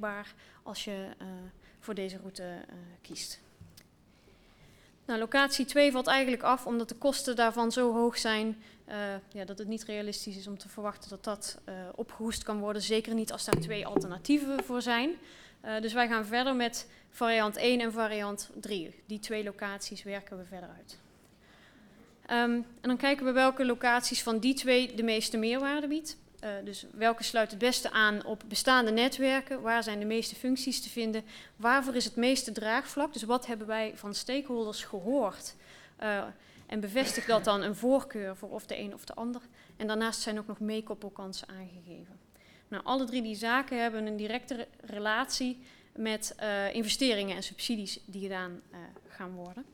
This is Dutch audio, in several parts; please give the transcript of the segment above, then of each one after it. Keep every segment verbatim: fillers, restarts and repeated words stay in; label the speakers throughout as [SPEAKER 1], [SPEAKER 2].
[SPEAKER 1] bereikbaar als je uh, voor deze route uh, kiest. Nou, locatie twee valt eigenlijk af omdat de kosten daarvan zo hoog zijn uh, ja, dat het niet realistisch is om te verwachten dat dat uh, opgehoest kan worden. Zeker niet als daar twee alternatieven voor zijn. Uh, dus wij gaan verder met variant één en variant drie. Die twee locaties werken we verder uit. Um, en dan kijken we welke locaties van die twee de meeste meerwaarde biedt. Uh, dus welke sluit het beste aan op bestaande netwerken, waar zijn de meeste functies te vinden, waarvoor is het meeste draagvlak, dus wat hebben wij van stakeholders gehoord uh, en bevestigt dat dan een voorkeur voor of de een of de ander. En daarnaast zijn ook nog meekoppelkansen aangegeven. Nou, alle drie die zaken hebben een directe re relatie met uh, investeringen en subsidies die gedaan uh, gaan worden.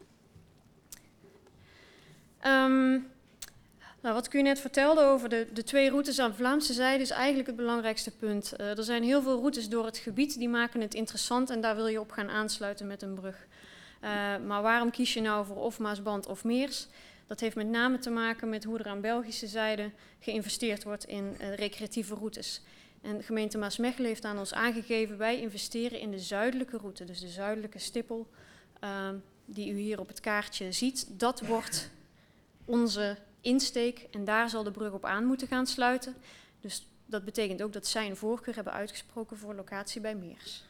[SPEAKER 1] Um, Nou, wat ik u net vertelde over de, de twee routes aan de Vlaamse zijde is eigenlijk het belangrijkste punt. Uh, er zijn heel veel routes door het gebied, die maken het interessant en daar wil je op gaan aansluiten met een brug. Uh, maar waarom kies je nou voor of Maasband of Meers? Dat heeft met name te maken met hoe er aan Belgische zijde geïnvesteerd wordt in uh, recreatieve routes. En de gemeente Maasmechelen heeft aan ons aangegeven, wij investeren in de zuidelijke route, dus de zuidelijke stippel uh, die u hier op het kaartje ziet. Dat wordt onze insteek en daar zal de brug op aan moeten gaan sluiten. Dus dat betekent ook dat zij een voorkeur hebben uitgesproken voor locatie bij Meers.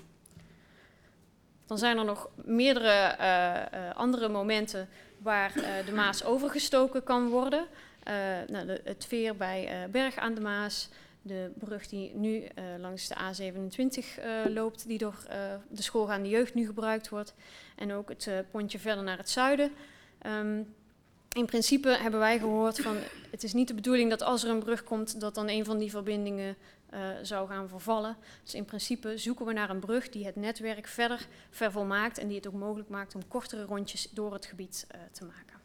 [SPEAKER 1] Dan zijn er nog meerdere uh, uh, andere momenten waar uh, de Maas overgestoken kan worden. Uh, nou, de, het veer bij uh, Berg aan de Maas, de brug die nu uh, langs de A zevenentwintig uh, loopt, die door uh, de schoolgaande jeugd nu gebruikt wordt. En ook het uh, pontje verder naar het zuiden. Um, In principe hebben wij gehoord van het is niet de bedoeling dat als er een brug komt dat dan een van die verbindingen uh, zou gaan vervallen. Dus in principe zoeken we naar een brug die het netwerk verder vervolmaakt en die het ook mogelijk maakt om kortere rondjes door het gebied uh, te maken.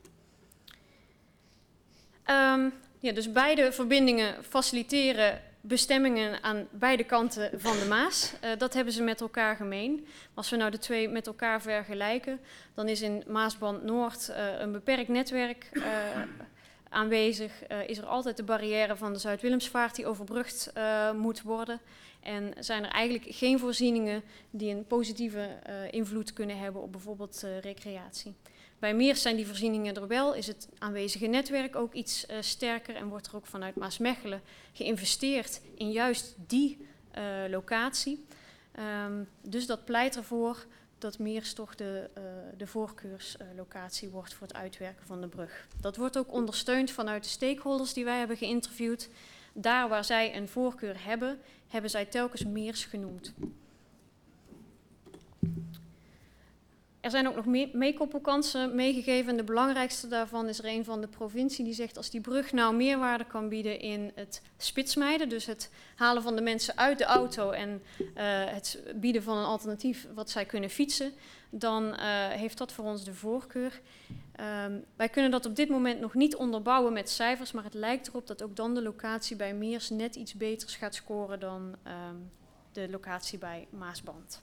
[SPEAKER 1] Um, ja, dus beide verbindingen faciliteren bestemmingen aan beide kanten van de Maas. Uh, dat hebben ze met elkaar gemeen. Als we nou de twee met elkaar vergelijken, dan is in Maasband Noord uh, een beperkt netwerk uh, aanwezig. Uh, is er altijd de barrière van de Zuid-Willemsvaart die overbrugd uh, moet worden. En zijn er eigenlijk geen voorzieningen die een positieve uh, invloed kunnen hebben op bijvoorbeeld uh, recreatie. Bij Meers zijn die voorzieningen er wel, is het aanwezige netwerk ook iets uh, sterker en wordt er ook vanuit Maasmechelen geïnvesteerd in juist die uh, locatie. Um, dus dat pleit ervoor dat Meers toch de, uh, de voorkeurslocatie uh, wordt voor het uitwerken van de brug. Dat wordt ook ondersteund vanuit de stakeholders die wij hebben geïnterviewd. Daar waar zij een voorkeur hebben, hebben zij telkens Meers genoemd. Er zijn ook nog meekoppelkansen meegegeven en de belangrijkste daarvan is er een van de provincie die zegt als die brug nou meerwaarde kan bieden in het spitsmijden, dus het halen van de mensen uit de auto en uh, het bieden van een alternatief wat zij kunnen fietsen, dan uh, heeft dat voor ons de voorkeur. Um, wij kunnen dat op dit moment nog niet onderbouwen met cijfers, maar het lijkt erop dat ook dan de locatie bij Meers net iets beters gaat scoren dan um, de locatie bij Maasband.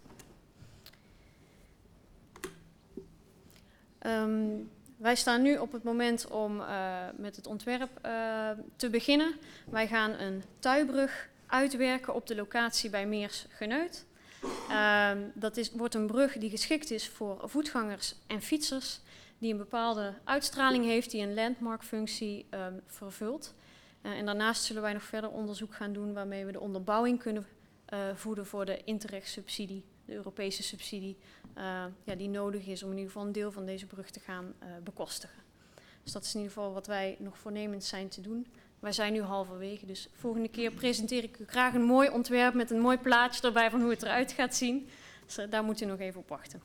[SPEAKER 1] Um, wij staan nu op het moment om uh, met het ontwerp uh, te beginnen. Wij gaan een tuibrug uitwerken op de locatie bij Meers Geneut. Uh, dat is, wordt een brug die geschikt is voor voetgangers en fietsers, die een bepaalde uitstraling heeft, die een landmarkfunctie uh, vervult. Uh, en daarnaast zullen wij nog verder onderzoek gaan doen waarmee we de onderbouwing kunnen uh, voeden voor de Interreg-subsidie, de Europese subsidie, uh, ja, die nodig is om in ieder geval een deel van deze brug te gaan uh, bekostigen. Dus dat is in ieder geval wat wij nog voornemens zijn te doen. Wij zijn nu halverwege, dus volgende keer presenteer ik u graag een mooi ontwerp met een mooi plaatje erbij van hoe het eruit gaat zien. Dus uh, daar moet u nog even op wachten.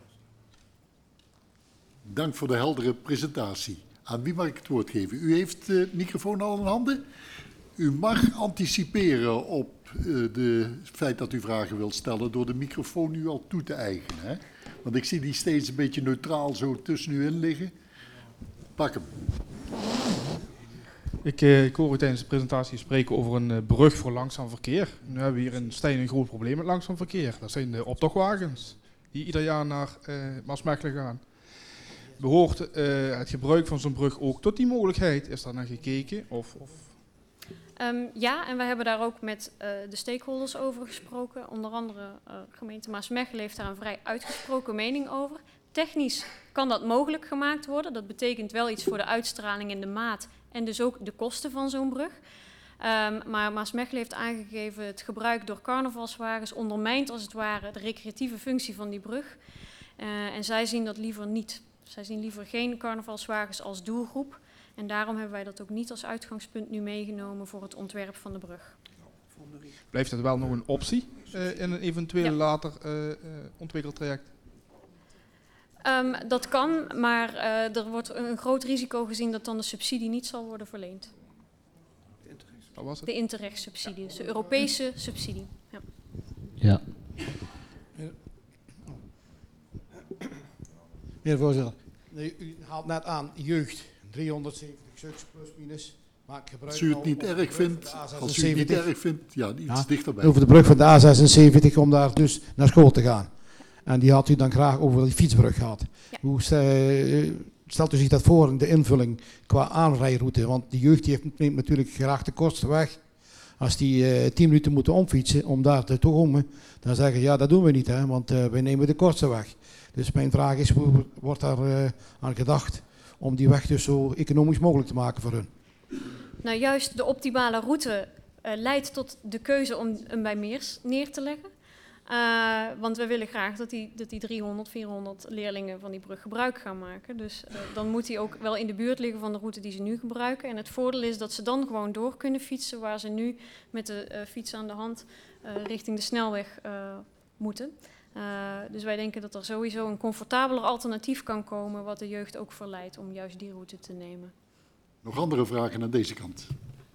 [SPEAKER 2] Dank voor de heldere presentatie. Aan wie mag ik het woord geven? U heeft de microfoon al in handen. U mag anticiperen op het feit dat u vragen wilt stellen door de microfoon u al toe te eigenen. Hè? Want ik zie die steeds een beetje neutraal zo tussen u in liggen. Pak hem.
[SPEAKER 3] Ik, uh, ik hoor u tijdens de presentatie spreken over een uh, brug voor langzaam verkeer. Nu hebben we hier in Stijn een groot probleem met langzaam verkeer. Dat zijn de optochtwagens die ieder jaar naar uh, Maasmechelen gaan. Behoort uh, het gebruik van zo'n brug ook tot die mogelijkheid? Is daar naar gekeken? Of, of?
[SPEAKER 1] Um, ja, en we hebben daar ook met uh, de stakeholders over gesproken. Onder andere uh, gemeente Maasmechelen heeft daar een vrij uitgesproken mening over. Technisch kan dat mogelijk gemaakt worden. Dat betekent wel iets voor de uitstraling en de maat en dus ook de kosten van zo'n brug. Um, maar Maasmechelen heeft aangegeven het gebruik door carnavalswagens ondermijnt als het ware de recreatieve functie van die brug. Uh, en zij zien dat liever niet. Zij zien liever geen carnavalswagens als doelgroep. En daarom hebben wij dat ook niet als uitgangspunt nu meegenomen voor het ontwerp van de brug.
[SPEAKER 3] Blijft het wel nog een optie uh, in een eventueel ja. later uh, uh, ontwikkeltraject?
[SPEAKER 1] Um, dat kan, maar uh, er wordt een groot risico gezien dat dan de subsidie niet zal worden verleend.
[SPEAKER 3] Wat was het?
[SPEAKER 1] De Interreg-subsidie, dus de Europese subsidie. Ja.
[SPEAKER 4] Ja.
[SPEAKER 5] Meneer voorzitter, nee, u haalt net aan jeugd, driehonderdzeventig stuks plus minus. Maar ik gebruik
[SPEAKER 2] als u het niet erg vindt, als u het niet erg vindt, ja, iets ja, dichterbij.
[SPEAKER 5] Over de brug van de A zesenzeventig om daar dus naar school te gaan. En die had u dan graag over die fietsbrug gehad. Ja. Hoe stelt u zich dat voor in de invulling qua aanrijroute? Want die jeugd die heeft natuurlijk graag de kortste weg. Als die uh, tien minuten moeten omfietsen om daar te komen, dan zeggen ja, dat doen we niet, hè, want uh, wij nemen de kortste weg. Dus mijn vraag is, hoe wordt daar uh, aan gedacht om die weg dus zo economisch mogelijk te maken voor hun?
[SPEAKER 1] Nou, juist de optimale route uh, leidt tot de keuze om hem bij Meers neer te leggen. Uh, want we willen graag dat die, dat die driehonderd, vierhonderd leerlingen van die brug gebruik gaan maken. Dus uh, dan moet die ook wel in de buurt liggen van de route die ze nu gebruiken. En het voordeel is dat ze dan gewoon door kunnen fietsen waar ze nu met de uh, fiets aan de hand uh, richting de snelweg uh, moeten. Uh, dus wij denken dat er sowieso een comfortabeler alternatief kan komen wat de jeugd ook verleidt om juist die route te nemen.
[SPEAKER 2] Nog andere vragen aan deze kant?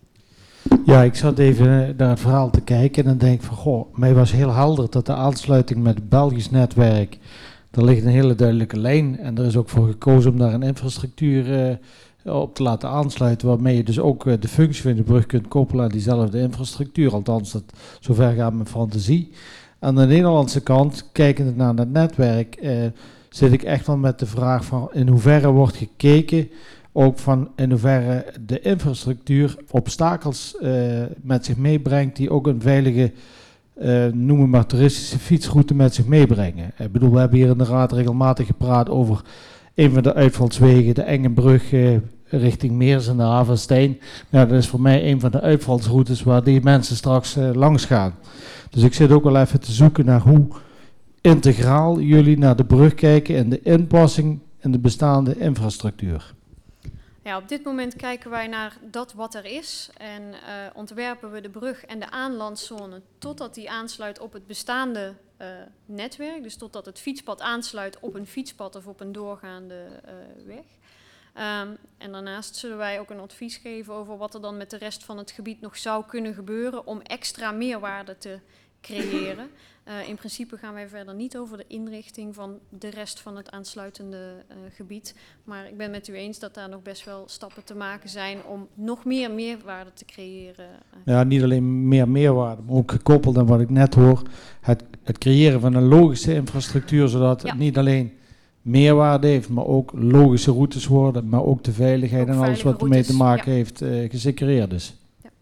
[SPEAKER 4] Ja, ik zat even naar het verhaal te kijken en dan denk ik van, goh, mij was heel helder dat de aansluiting met het Belgisch netwerk, er ligt een hele duidelijke lijn en er is ook voor gekozen om daar een infrastructuur uh, op te laten aansluiten, waarmee je dus ook uh, de functie van de brug kunt koppelen aan diezelfde infrastructuur, althans dat zover gaat mijn fantasie. Aan de Nederlandse kant, kijkend naar het netwerk, uh, zit ik echt wel met de vraag van in hoeverre wordt gekeken, ook van in hoeverre de infrastructuur obstakels uh, met zich meebrengt die ook een veilige, uh, noem maar toeristische fietsroute met zich meebrengen. Ik bedoel, we hebben hier in de raad regelmatig gepraat over een van de uitvalswegen, de Engenbrug uh, richting Meers en de Havenstein. Nou, dat is voor mij een van de uitvalsroutes waar die mensen straks uh, langs gaan. Dus ik zit ook wel even te zoeken naar hoe integraal jullie naar de brug kijken en de inpassing in de bestaande infrastructuur.
[SPEAKER 1] Ja, op dit moment kijken wij naar dat wat er is en uh, ontwerpen we de brug en de aanlandszone totdat die aansluit op het bestaande uh, netwerk. Dus totdat het fietspad aansluit op een fietspad of op een doorgaande uh, weg. Um, en daarnaast zullen wij ook een advies geven over wat er dan met de rest van het gebied nog zou kunnen gebeuren om extra meerwaarde te creëren. Uh, in principe gaan wij verder niet over de inrichting van de rest van het aansluitende uh, gebied. Maar ik ben met u eens dat daar nog best wel stappen te maken zijn om nog meer meerwaarde te creëren.
[SPEAKER 4] Ja, niet alleen meer meerwaarde, maar ook gekoppeld aan wat ik net hoor. Het, het creëren van een logische infrastructuur, zodat ja. het niet alleen meerwaarde heeft, maar ook logische routes worden, maar ook de veiligheid ook en alles wat ermee te maken ja. heeft uh, gesecureerd is.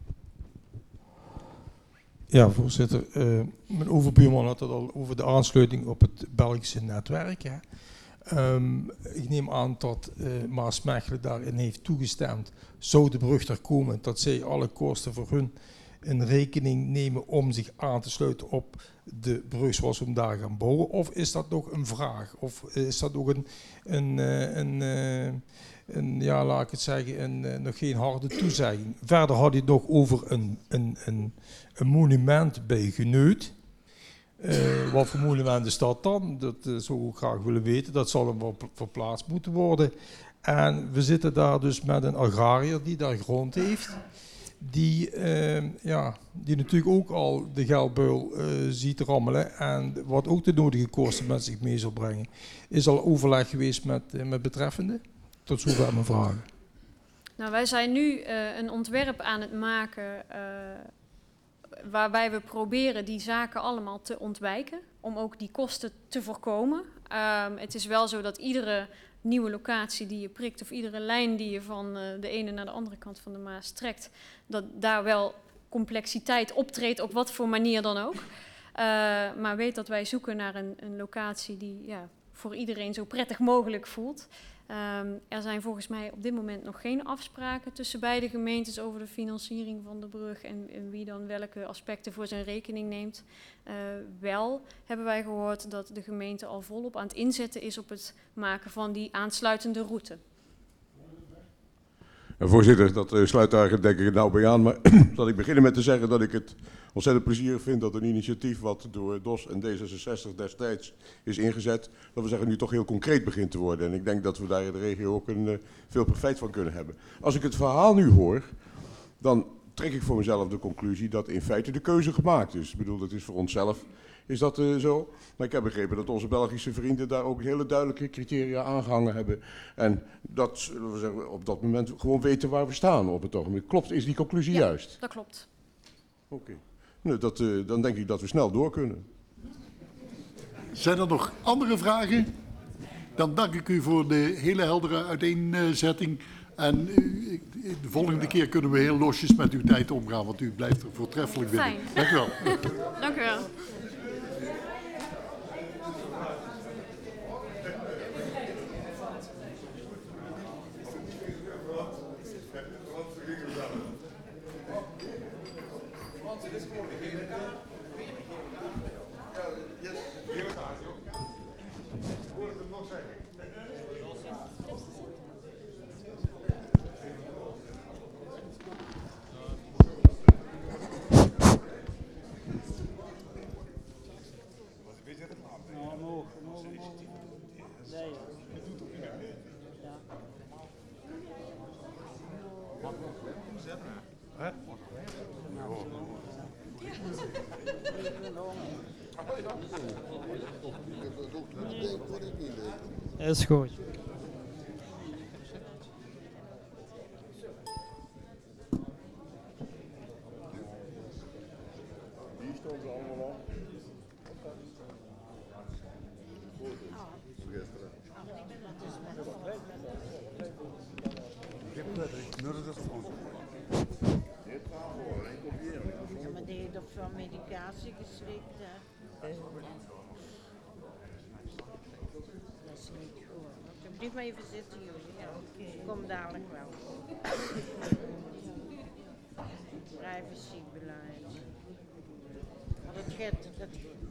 [SPEAKER 6] Ja, voorzitter. Uh, mijn overbuurman had het al over de aansluiting op het Belgische netwerk. Hè. Um, ik neem aan dat uh, Maasmechelen daarin heeft toegestemd. Zou de brug er komen, dat zij alle kosten voor hun in rekening nemen om zich aan te sluiten op de brug zoals we hem daar gaan bouwen? Of is dat nog een vraag? Of is dat nog een, een, een, een, een ja, laat ik het zeggen, een, een, nog geen harde toezegging? Verder had hij het nog over een, een, een, een monument bij Geneut. Uh, wat voor monument is dat dan? Dat uh, zou ik graag willen weten. Dat zal dan wel verplaatst moeten worden. En we zitten daar dus met een agrariër die daar grond heeft. Die, uh, ja, die natuurlijk ook al de geldbuil uh, ziet rammelen. En wat ook de nodige kosten met zich mee zal brengen. Is al overleg geweest met, uh, met betreffende? Tot zover mijn vragen.
[SPEAKER 1] Nou, wij zijn nu uh, een ontwerp aan het maken uh, waarbij we proberen die zaken allemaal te ontwijken. Om ook die kosten te voorkomen. Um, het is wel zo dat iedere nieuwe locatie die je prikt of iedere lijn die je van uh, de ene naar de andere kant van de Maas trekt, dat daar wel complexiteit optreedt op wat voor manier dan ook. Uh, maar weet dat wij zoeken naar een, een locatie die ja, voor iedereen zo prettig mogelijk voelt. Um, er zijn volgens mij op dit moment nog geen afspraken tussen beide gemeentes over de financiering van de brug en, en wie dan welke aspecten voor zijn rekening neemt. Uh, wel hebben wij gehoord dat de gemeente al volop aan het inzetten is op het maken van die aansluitende route.
[SPEAKER 7] Ja, voorzitter, dat uh, sluit daar denk ik nou bij aan, maar zal ik beginnen met te zeggen dat ik het ontzettend plezierig vind dat een initiatief wat door D O S en D zesenzestig destijds is ingezet, dat we zeggen nu toch heel concreet begint te worden. En ik denk dat we daar in de regio ook een, uh, veel profijt van kunnen hebben. Als ik het verhaal nu hoor, dan trek ik voor mezelf de conclusie dat in feite de keuze gemaakt is. Ik bedoel, dat is voor onszelf, is dat uh, zo. Maar ik heb begrepen dat onze Belgische vrienden daar ook hele duidelijke criteria aangehangen hebben. En dat, zullen we zeggen, op dat moment gewoon weten waar we staan op het ogenblik. Klopt, is die conclusie
[SPEAKER 1] ja,
[SPEAKER 7] juist?
[SPEAKER 1] Dat klopt.
[SPEAKER 7] Oké. Okay. Nou, dat, uh, dan denk ik dat we snel door kunnen.
[SPEAKER 2] Zijn er nog andere vragen? Dan dank ik u voor de hele heldere uiteenzetting. En uh, de volgende keer kunnen we heel losjes met uw tijd omgaan, want u blijft er voortreffelijk binnen.
[SPEAKER 1] Fijn.
[SPEAKER 2] Dank u wel.
[SPEAKER 1] Dank u wel.
[SPEAKER 8] Is goed.
[SPEAKER 7] Die stonden ze allemaal al.
[SPEAKER 9] Ja, maar die heeft toch van medicatie geslikt, hè? Dat is niet goed. Blijf maar even zitten, jullie. Ja, okay. Kom dadelijk wel. Privacybeleid. Maar dat gaat... Dat...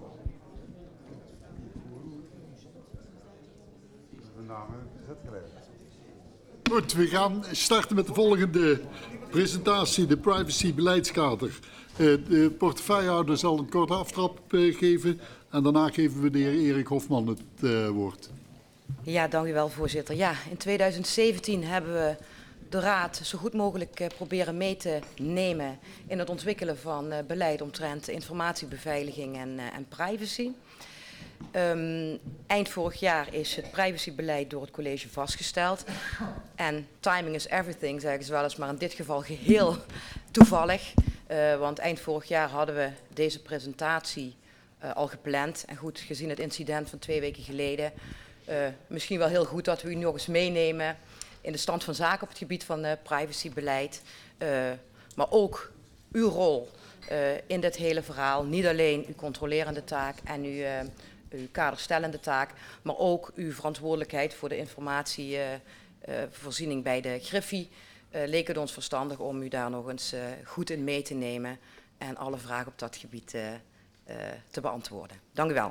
[SPEAKER 10] De naam is het gelegd.
[SPEAKER 2] Goed, we gaan starten met de volgende presentatie, de privacy-beleidskader. Uh, de portefeuillehouder zal een korte aftrap uh, geven en daarna geven we de heer Erik Hofman het uh, woord.
[SPEAKER 11] Ja, dank u wel, voorzitter. Ja, in tweeduizend zeventien hebben we de Raad zo goed mogelijk uh, proberen mee te nemen in het ontwikkelen van uh, beleid omtrent informatiebeveiliging en, uh, en privacy. Um, eind vorig jaar is het privacybeleid door het college vastgesteld. En timing is everything, zeggen ze wel eens, maar in dit geval geheel toevallig. Uh, want eind vorig jaar hadden we deze presentatie uh, al gepland. En goed, gezien het incident van twee weken geleden, uh, misschien wel heel goed dat we u nog eens meenemen in de stand van zaken op het gebied van uh, privacybeleid. Uh, maar ook uw rol uh, in dit hele verhaal. Niet alleen uw controlerende taak en uw... Uh, uw kaderstellende taak, maar ook uw verantwoordelijkheid voor de informatievoorziening uh, uh, bij de Griffie. Uh, leek het ons verstandig om u daar nog eens uh, goed in mee te nemen en alle vragen op dat gebied uh, uh, te beantwoorden. Dank u wel.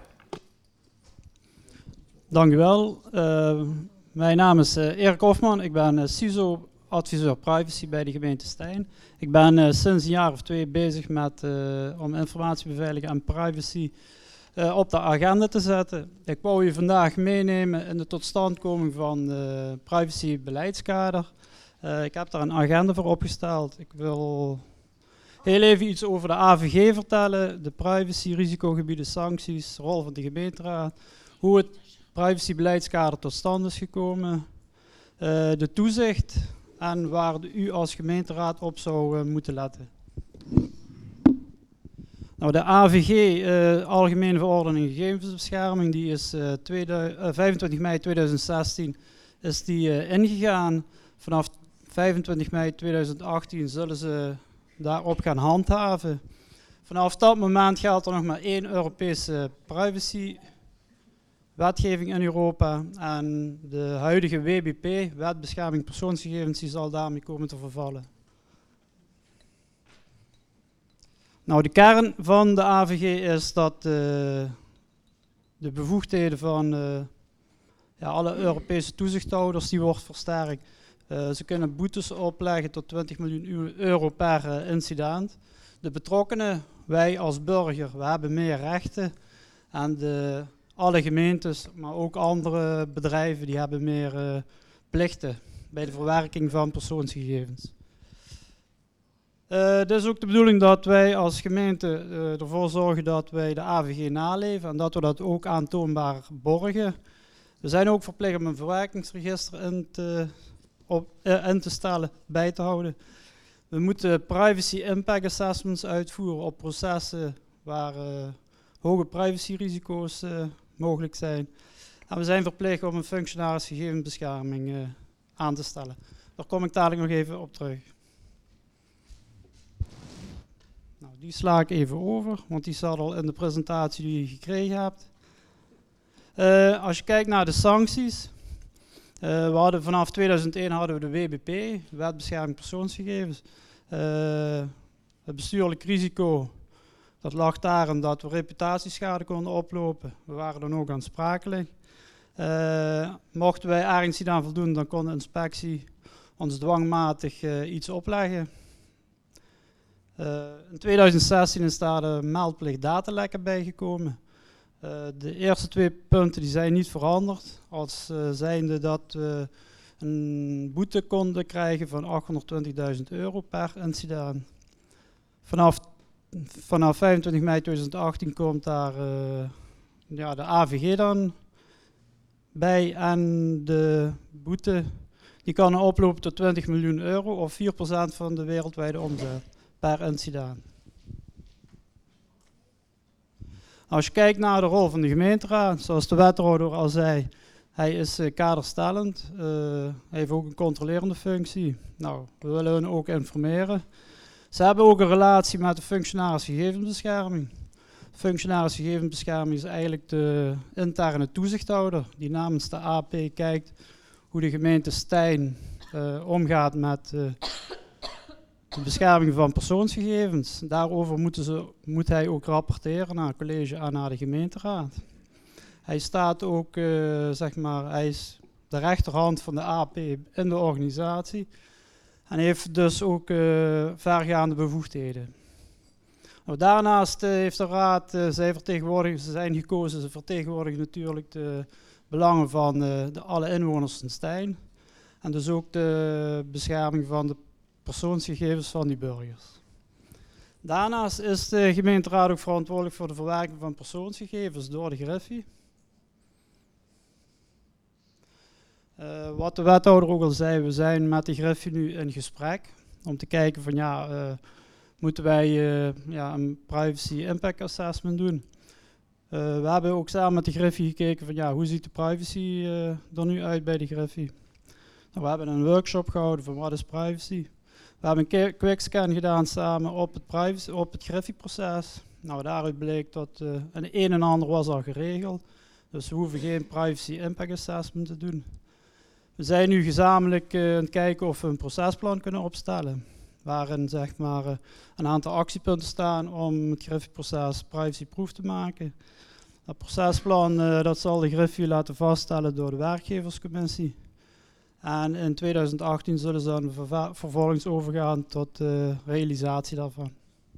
[SPEAKER 8] Dank u wel. Uh, mijn naam is uh, Erik Hofman. Ik ben uh, C I S O-adviseur privacy bij de gemeente Stein. Ik ben uh, sinds een jaar of twee bezig met uh, om informatiebeveiliging en privacy Uh, op de agenda te zetten. Ik wou u vandaag meenemen in de totstandkoming van de privacybeleidskader. Uh, ik heb daar een agenda voor opgesteld. Ik wil heel even iets over de A V G vertellen. De privacy, risicogebieden, sancties, rol van de gemeenteraad. Hoe het privacybeleidskader tot stand is gekomen. Uh, de toezicht en waar u als gemeenteraad op zou uh, moeten letten. Nou, de A V G, uh, Algemene Verordening Gegevensbescherming, die is uh, tweeduizend, uh, vijfentwintig mei tweeduizend zestien is die uh, ingegaan. Vanaf vijfentwintig mei tweeduizend achttien zullen ze daarop gaan handhaven. Vanaf dat moment geldt er nog maar één Europese privacy-wetgeving in Europa. En de huidige W B P, Wet Bescherming Persoonsgegevens, die zal daarmee komen te vervallen. Nou, de kern van de A V G is dat uh, de bevoegdheden van uh, ja, alle Europese toezichthouders die wordt versterkt. Uh, ze kunnen boetes opleggen tot twintig miljoen euro per uh, incident. De betrokkenen, wij als burger, we hebben meer rechten. En de, alle gemeentes, maar ook andere bedrijven, die hebben meer uh, plichten bij de verwerking van persoonsgegevens. Uh, het is ook de bedoeling dat wij als gemeente uh, ervoor zorgen dat wij de A V G naleven en dat we dat ook aantoonbaar borgen. We zijn ook verplicht om een verwerkingsregister in te, op, uh, in te stellen, bij te houden. We moeten privacy impact assessments uitvoeren op processen waar uh, hoge privacyrisico's uh, mogelijk zijn. En we zijn verplicht om een functionaris gegevensbescherming uh, aan te stellen. Daar kom ik dadelijk nog even op terug. Nou, die sla ik even over, want die zat al in de presentatie die je gekregen hebt. Uh, als je kijkt naar de sancties. Uh, we hadden vanaf tweeduizend één hadden we de W B P, Wet Bescherming Persoonsgegevens. Uh, het bestuurlijk risico, dat lag daarin dat we reputatieschade konden oplopen. We waren dan ook aansprakelijk. Uh, mochten wij ergens niet aan voldoen, dan kon de inspectie ons dwangmatig uh, iets opleggen. Uh, in tweeduizend zestien is daar de meldplicht datalekken bijgekomen. Uh, de eerste twee punten die zijn niet veranderd, als uh, zijnde dat we een boete konden krijgen van achthonderdtwintigduizend euro per incident. Vanaf, vanaf vijfentwintig mei tweeduizend achttien komt daar uh, ja, de A V G dan bij en de boete die kan oplopen tot twintig miljoen euro of vier procent van de wereldwijde omzet per incident. Als je kijkt naar de rol van de gemeenteraad, zoals de wethouder al zei, hij is uh, kaderstellend, uh, hij heeft ook een controlerende functie. Nou, we willen hen ook informeren. Ze hebben ook een relatie met de functionaris gegevensbescherming. Functionaris gegevensbescherming is eigenlijk de interne toezichthouder die namens de A P kijkt hoe de gemeente Stein uh, omgaat met uh, de bescherming van persoonsgegevens. Daarover moeten ze, moet hij ook rapporteren naar het college en naar de gemeenteraad. Hij staat ook, uh, zeg maar, hij is de rechterhand van de A P in de organisatie en heeft dus ook uh, vergaande bevoegdheden. Nou, daarnaast uh, heeft de raad, uh, zij vertegenwoordigen, ze zijn gekozen, ze vertegenwoordigen natuurlijk de belangen van uh, de, alle inwoners van Stein en dus ook de bescherming van de persoonsgegevens van die burgers. Daarnaast is de gemeenteraad ook verantwoordelijk voor de verwerking van persoonsgegevens door de Griffie. Uh, wat de wethouder ook al zei, we zijn met de Griffie nu in gesprek om te kijken van ja, uh, moeten wij uh, ja, een privacy impact assessment doen. Uh, we hebben ook samen met de Griffie gekeken van ja, hoe ziet de privacy uh, er nu uit bij de Griffie. Nou, we hebben een workshop gehouden van wat is privacy. We hebben een quickscan gedaan samen op het, privacy, op het Griffie-proces. Nou, daaruit bleek dat uh, een een en ander was al geregeld. Dus we hoeven geen privacy impact assessment te doen. We zijn nu gezamenlijk uh, aan het kijken of we een procesplan kunnen opstellen. Waarin zeg maar, uh, een aantal actiepunten staan om het Griffie-proces privacyproof te maken. Dat procesplan uh, dat zal de Griffie laten vaststellen door de werkgeverscommissie. En in tweeduizend achttien zullen ze dan verva- vervolgens overgaan tot uh, realisatie daarvan.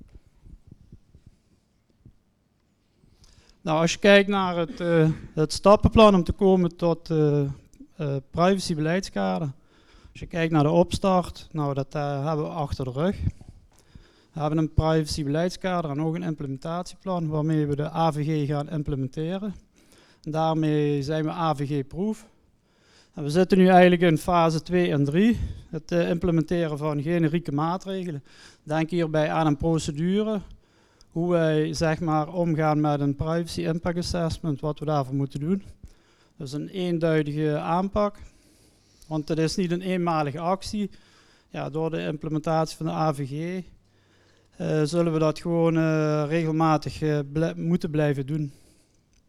[SPEAKER 8] Nou, als je kijkt naar het, uh, het stappenplan om te komen tot uh, uh, privacybeleidskader. Als je kijkt naar de opstart, nou dat uh, hebben we achter de rug. We hebben een privacybeleidskader en ook een implementatieplan waarmee we de A V G gaan implementeren. En daarmee zijn we A V G-proof. En we zitten nu eigenlijk in fase twee en drie, het uh, implementeren van generieke maatregelen. Denk hierbij aan een procedure, hoe wij zeg maar, omgaan met een privacy impact assessment, wat we daarvoor moeten doen. Dus een eenduidige aanpak. Want het is niet een eenmalige actie. Ja, door de implementatie van de A V G uh, zullen we dat gewoon uh, regelmatig uh, bl- moeten blijven doen.